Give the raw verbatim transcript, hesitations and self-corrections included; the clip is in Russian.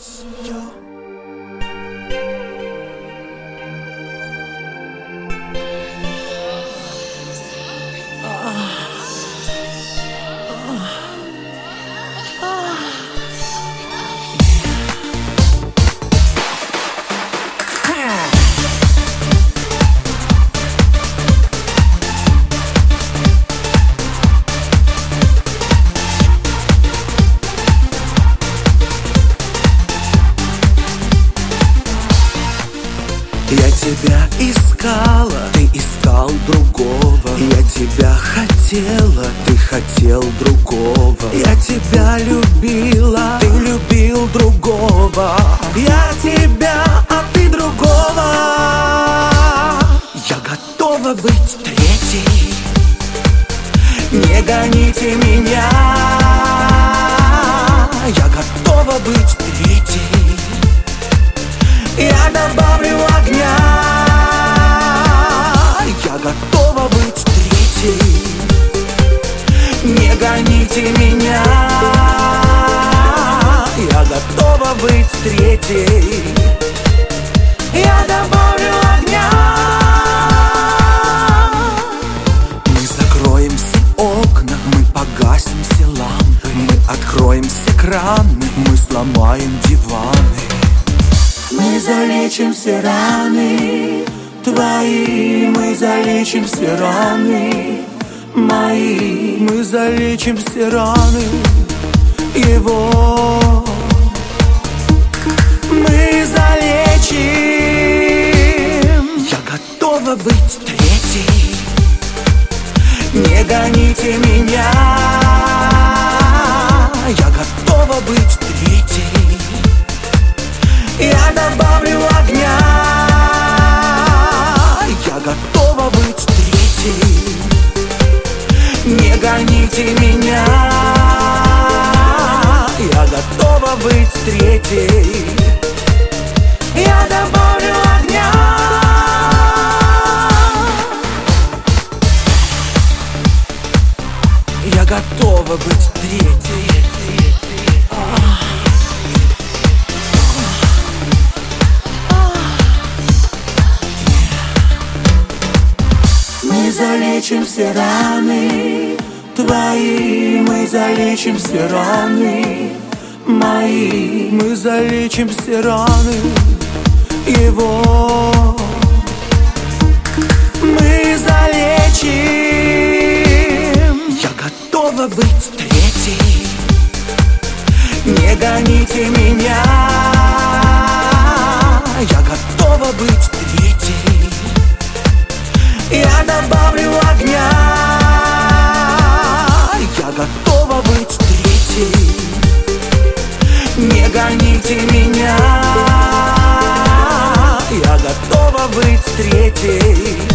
Я тебя искала, ты искал другого. Я тебя хотела, ты хотел другого. Я тебя любила, ты любил другого. Я тебя, а ты другого. Я готова быть третьей. Не гоните меня. Я готова быть третьей. Я добавлю огня. Я готова быть третьей. Не гоните меня. Я готова быть третьей. Я добавлю огня. Мы закроем все окна, мы погасим все лампы, мы откроем все краны, мы сломаем диваны. Мы залечим все раны твои, мы залечим все раны мои, мы залечим все раны его. Мы залечим. Я готова быть третьей. Не гоните меня. Я готова быть третьей. Я добавлю огня. Я готова быть третьей. Не гоните меня. Я готова быть третьей. Я добавлю огня. Я готова быть третьей. Мы залечим все раны твои, мы залечим все раны мои, мы залечим все раны его. Мы залечим. Я готова быть третьей. Не гоните меня. Я готова быть третьей. Я добавлю огня. Я готова быть третьей. Не гоните меня. Я готова быть третьей.